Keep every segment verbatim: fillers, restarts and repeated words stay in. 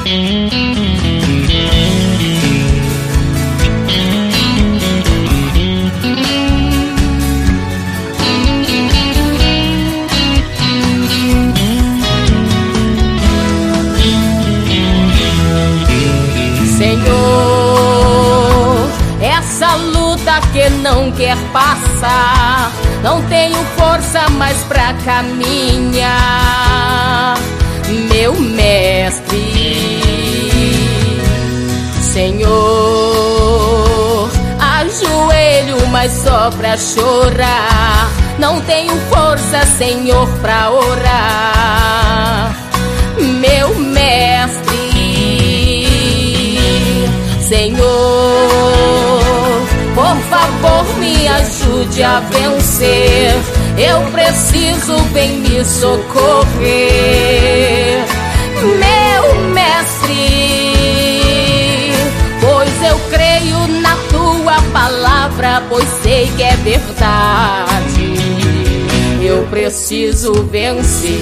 Senhor, essa luta que não quer passar, não tenho força mais pra caminhar, meu mestre. Senhor, ajoelho, mas só pra chorar, não tenho força, Senhor, pra orar, meu mestre. Senhor, por favor, me ajude a vencer, eu preciso, vem me socorrer, meu mestre, pois eu creio na tua palavra, pois sei que é verdade, eu preciso vencer,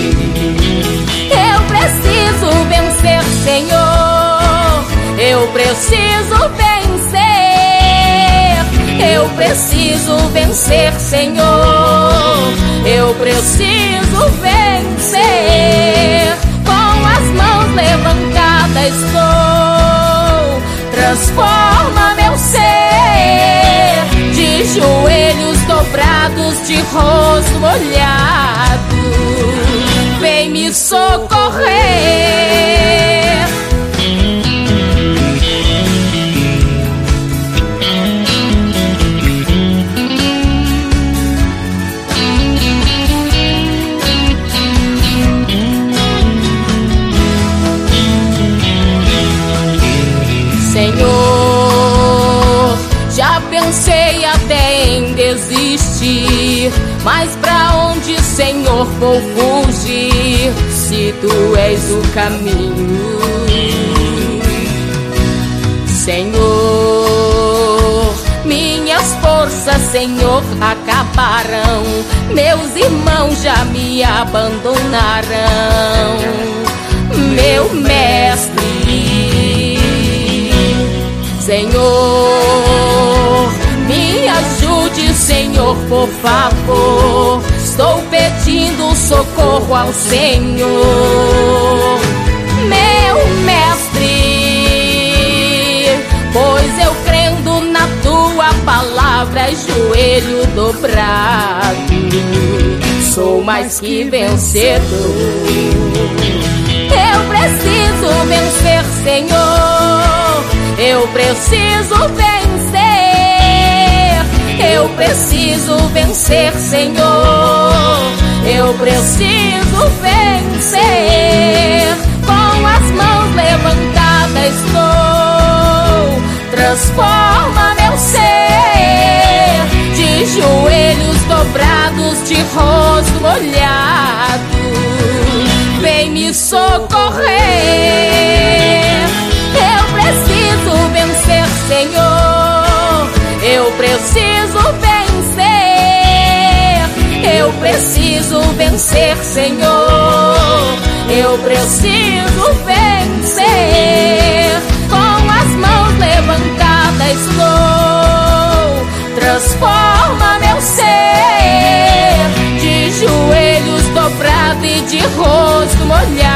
eu preciso vencer, Senhor. Eu preciso vencer, eu preciso vencer, Senhor. Eu preciso vencer, com as mãos levantadas estou. Transforma meu ser, de joelhos dobrados, de rosto molhado, vem me socorrer. Senhor, já pensei até em desistir, mas pra onde, Senhor, vou fugir, se tu és o caminho? Senhor, minhas forças, Senhor, acabaram, meus irmãos já me abandonaram, meu mestre. Senhor, me ajude, Senhor, por favor, estou pedindo socorro ao Senhor, meu mestre, pois eu crendo na tua palavra, joelho dobrado, sou mais que vencedor. Eu preciso vencer, Senhor, eu preciso vencer, eu preciso vencer, Senhor, eu preciso vencer, com as mãos levantadas estou. Transforma meu ser, de joelhos dobrados, de rosto molhado, vem me socorrer. Eu preciso vencer, Senhor, eu preciso vencer, eu preciso vencer, Senhor, eu preciso vencer, com as mãos levantadas estou. Transforma meu ser, de joelhos dobrados e de rosto molhado,